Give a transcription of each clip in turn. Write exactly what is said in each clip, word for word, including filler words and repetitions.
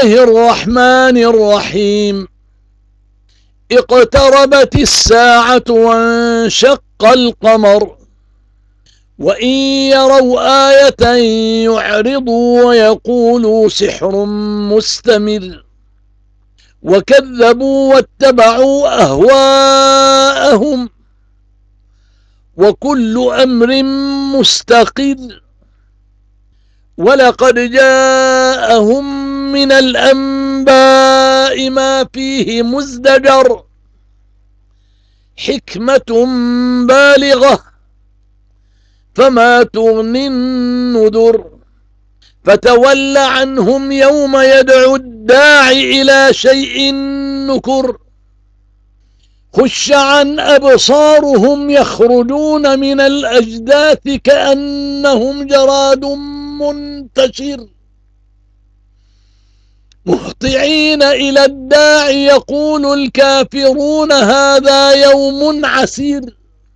الله الرحمن الرحيم. اقتربت الساعة وانشق القمر، وإن يروا آية يعرضوا ويقولوا سحر مستمر، وكذبوا واتبعوا أهواءهم، وكل أمر مستقر. ولقد جاءهم من الأنباء ما فيه مزدجر، حكمة بالغة فما تغني النذر. فتول عنهم يوم يدعو الداعي إلى شيء نكر، خش عن أبصارهم يخرجون من الأجداث كأنهم جراد منتشر، مهطعين إلى الداعي يقول الكافرون هذا يوم عسير.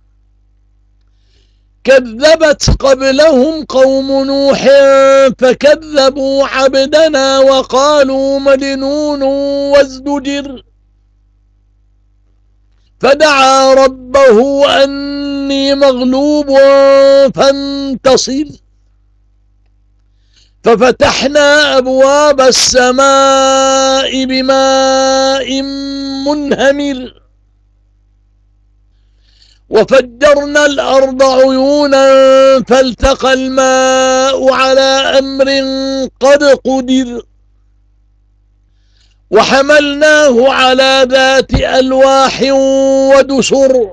كذبت قبلهم قوم نوح فكذبوا عبدنا وقالوا مجنون وازدجر، فدعا ربه أني مغلوب فانتصر، ففتحنا أبواب السماء بماء منهمر، وفجرنا الأرض عيونا فالتقى الماء على أمر قد قدر، وحملناه على ذات ألواح ودسر،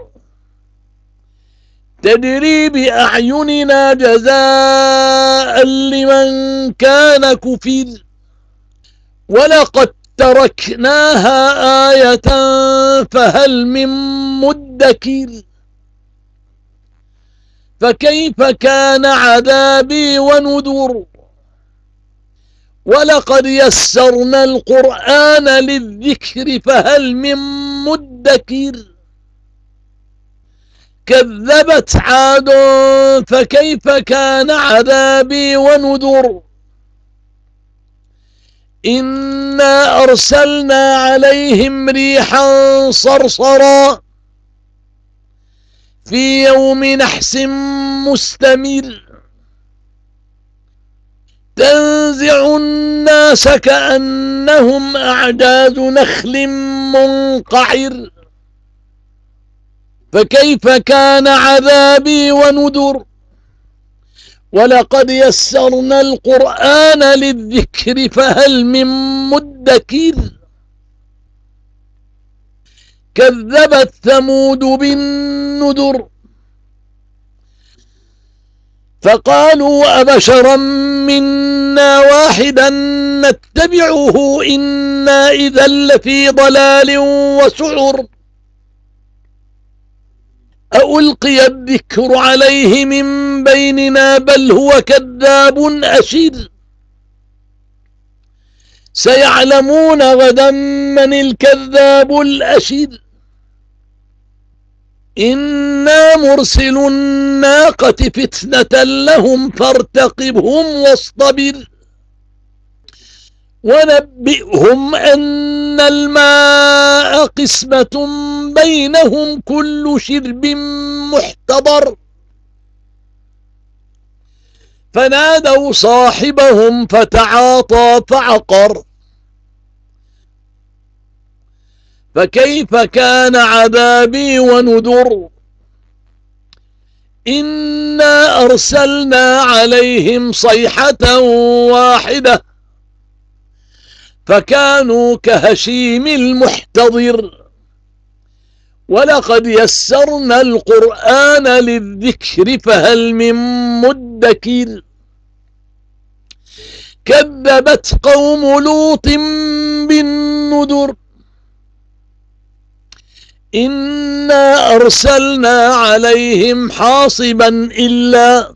تجري بأعيننا جزاء لمن كان كفر. ولقد تركناها آية فهل من مدكر، فكيف كان عذابي ونذر. ولقد يسرنا القرآن للذكر فهل من مدكر، كذبت عاد فكيف كان عذابي ونذر. إنا أرسلنا عليهم ريحا صرصرا في يوم نحس مستمر، تنزع الناس كأنهم أعجاز نخل منقعر، فكيف كان عذابي ونذر. ولقد يسرنا القرآن للذكر فهل من مدكر، كذبت ثمود بالنذر، فقالوا أبشرا منا واحدا نتبعه إنا إذا لفي ضلال وسعر، ألقي الذكر عليه من بيننا بل هو كذاب أشر، سيعلمون غدا من الكذاب الأشر. إنا مرسل الناقة فتنة لهم فارتقبهم واصطبر، ونبئهم أن الماء قسمة بينهم كل شرب محتضر، فنادوا صاحبهم فتعاطى فعقر، فكيف كان عذابي ونذر. إنا أرسلنا عليهم صيحة واحدة فكانوا كهشيم المحتضر. ولقد يسرنا القرآن للذكر فهل من مدكر، كذبت قوم لوط بالنذر. إنا أرسلنا عليهم حاصبا إلا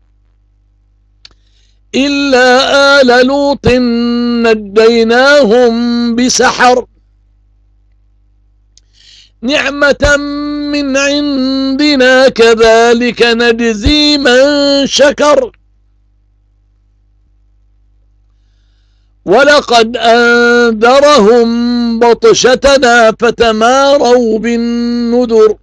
إلا آل لوط نجيناهم بسحر، نعمة من عندنا كذلك نجزي من شكر. ولقد أنذرهم بطشتنا فتماروا بالنذر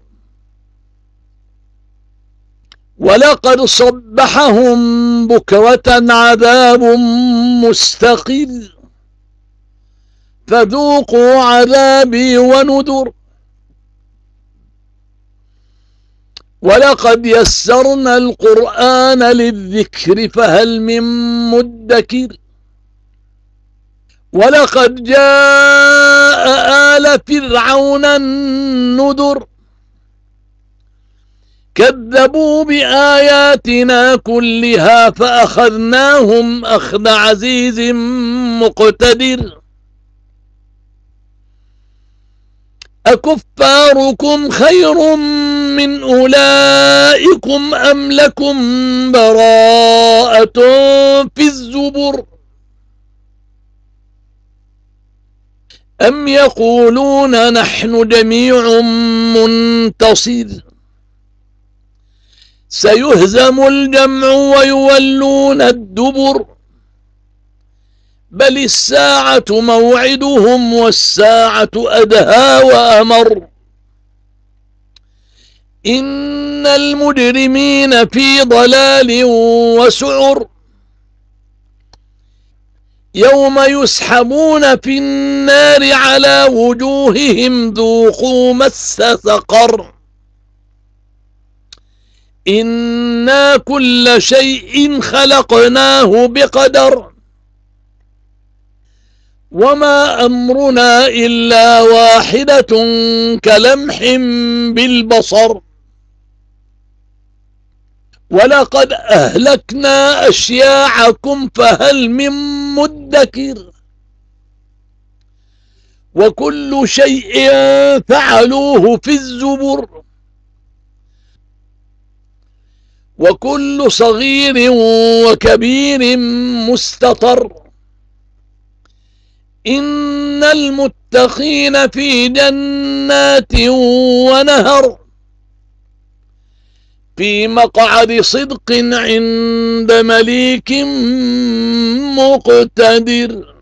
ولقد صبحهم بكرة عذاب مستقل فذوقوا عذابي ونذر ولقد يسرنا القرآن للذكر فهل من مدكر ولقد جاء آل فرعون النذر كذبوا بآياتنا كلها فأخذناهم أخذ عزيز مقتدر أكفاركم خير من أولئكم أم لكم براءة في الزبر أم يقولون نحن جميع منتصر سيهزم الجمع ويولون الدبر بل الساعة موعدهم والساعة أدهى وأمر إن المجرمين في ضلال وسعر يوم يسحبون في النار على وجوههم ذوقوا مس سقر إنا كل شيء خلقناه بقدر وما أمرنا إلا واحدة كلمح بالبصر ولقد أهلكنا أشياعكم فهل من مدكر وكل شيء فعلوه في الزبر وكل صغير وكبير مستطر إن المتقين في جنات ونهر في مقعد صدق عند مليك مقتدر.